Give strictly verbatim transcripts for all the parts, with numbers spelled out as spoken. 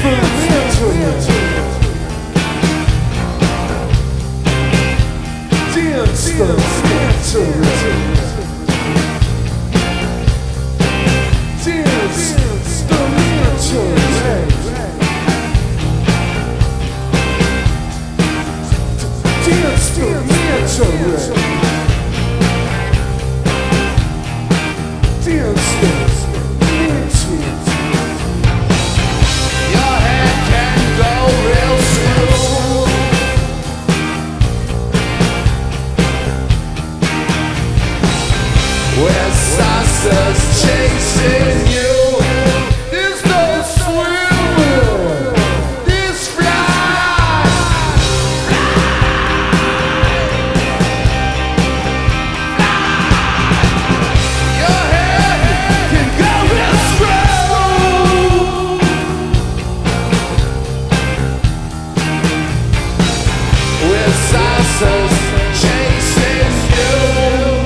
Where saucers chasing you, there's no swimmer, this fly. Your head can go real slow. Where saucers chasing you.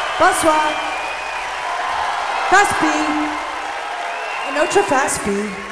Bonsoir. Fast B. Un autre Fast B.